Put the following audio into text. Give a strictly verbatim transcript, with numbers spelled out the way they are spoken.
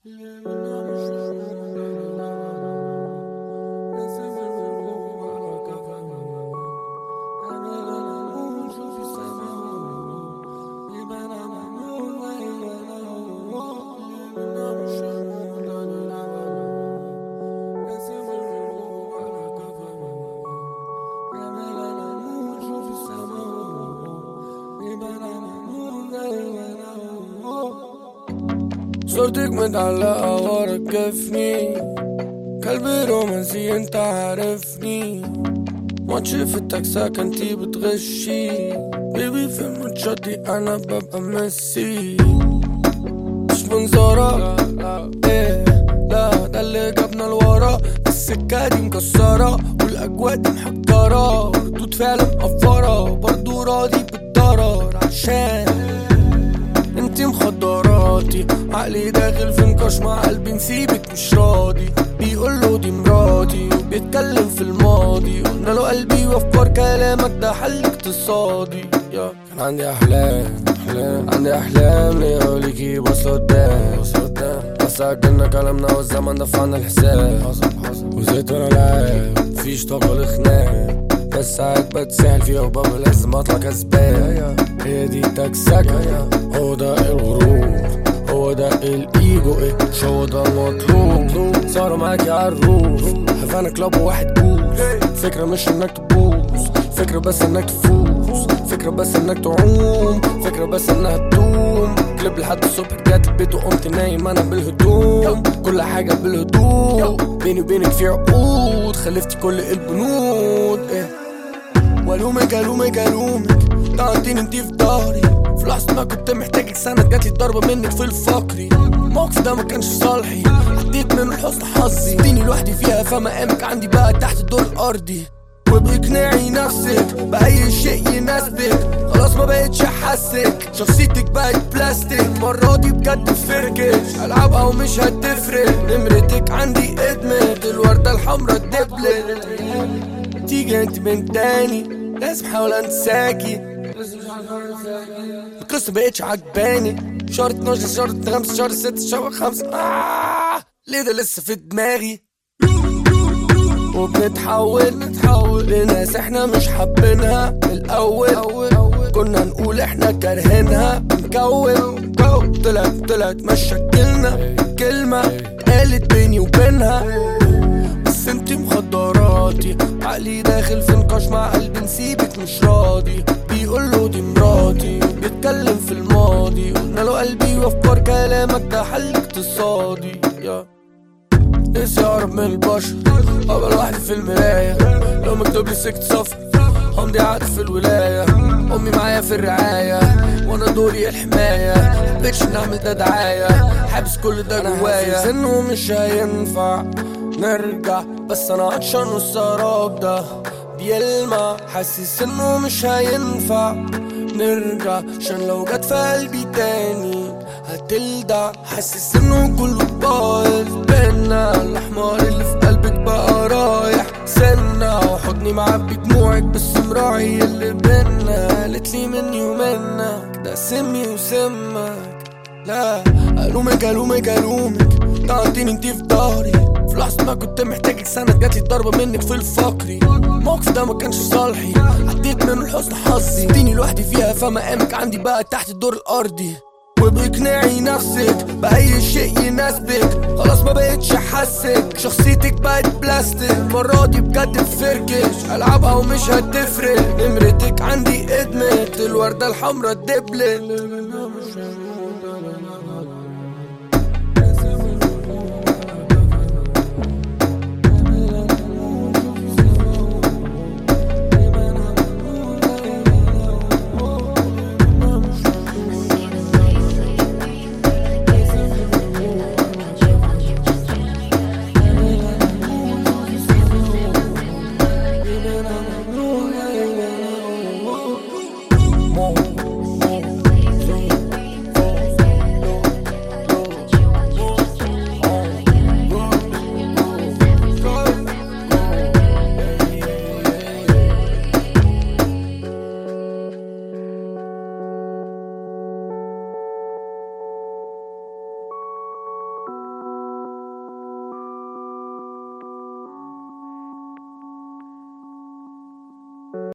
صورتك متعلقة ورا كفني، قلبي رومانسي انت عارفني. ماتش في التاكساك انتي بتغشي، بيبي في الماتشات دي انا ببقى ميسي. مش منظرة ايه لا، ده اللي جابنا لورا. السكة دي مكسرة والاجواء دي محجرة، ردود فعل مقفرة برضو راضي بالضرر عشان انتي مخدراتي. عقلي داخل في نقاش مع قلبي نسيبك مش راضي، بيقوله دي مراتي وبيتكلم في الماضي. قلنا له قلبي وافكار كلامك ده حل اقتصادي. يا كان عندي احلام احلام عندي احلام ليا وليكي بص قدام بص قدام بس عجلنا كلامنا والزمن دفعنا الحساب. حصل حصل وزيت وانا لاعب مفيش طاقة لخناق، بس ساعات بتسهل فيها وبابا لازم اطلع كسبان. هي دي تكسكة، هو ده الغرور، هو ده الايجو، ايه مش هو ده المطلوب. صاروا معاكي عالروف هفانا كلاب وواحد بوز. فكرة مش انك تبوظ، فكرة بس انك تفوز، فكرة بس انك تعوم، فكرة بس انها تدوم. كليب لحد الصبح رجعت البيت وقمت نايم انا بالهدوم. كل حاجة بالهدوء، بيني وبينك في عقود خلفتي كل البنود. ايه والومك الومك الومك طعنتيني انتي في ضهري، في لحظة ما كنت محتاجك سند جاتلي ضربة منك في الفقري. الموقف ده ما كانش صالحي، عديت من حسن حظي. اديني لوحدي فيها فمقامك عندي بقى تحت الدور الارضي. وباقناعي نفسك بأي شيء يناسبك، خلاص ما بقتش احسك، شخصيتك بقت بلاستيك. المرة دي بجد فركش العبها ومش هتفرق. نمرتك عندي ادمت الوردة الحمرا الدبلت. تيجي انت بنت تاني لازم احاول انساكي، القصة مبقتش عجباني. شهر اتناشر شهر خمسة شهر ستة شهر خمسة آه ليه ده لسه في دماغي. وبنتحول نتحول لناس احنا مش حابينها من الاول. كنا نقول احنا كارهينها نكون طلعت طلعت مشاكلنا كلمة قالت بيني وبينها. بس انتي مخدراتي، عقلي داخل في نقاش مع قلبي نسيبك مش راضي. بيقوله دي مراتي بيتكلم في الماضي. قلنا له قلبي وافكار كلامك ده حل اقتصادي. يا نفسي اقرب من البشر ابقى لوحدي في المراية، لو مكتوب لي سكت سفر همضي عقد في الولاية. امي معايا في الرعاية وانا دوري الحماية، مبقتش نعمل ده دعاية، حابس كل ده جوايا. حاسس انه مش هينفع نرجع، بس انا عطشان والسراب ده بيلمع. حاسس انه مش هينفع نرجع، عشان لو جت في قلبي تاني هتلدع. حاسس انه كله بايظ بينا، الاحمر اللي في قلبك بقى رايح سنة، وحضني معبي دموعك بس مراعي اللي بينا. قالتلي مني ومنك ده سمي وسمك، لا الومك الومك الومك طعنتيني انتي في ضهري، في لحظة ما كنت محتاجك سند جاتلي ضربة منك في الفقري. الموقف ده ما كانش صالحي، عديت من حسن حظي. اديني لوحدي فيها فمقامك عندي بقى تحت الدور الارضي. وباقناعي نفسك بأي شيء يناسبك، خلاص ما بقتش احسك، شخصيتك بقت بلاستيك. المرة دي بجد فركش العبها ومش هتفرق. نمرتك عندي ادمت الوردة الحمرا الدبلت.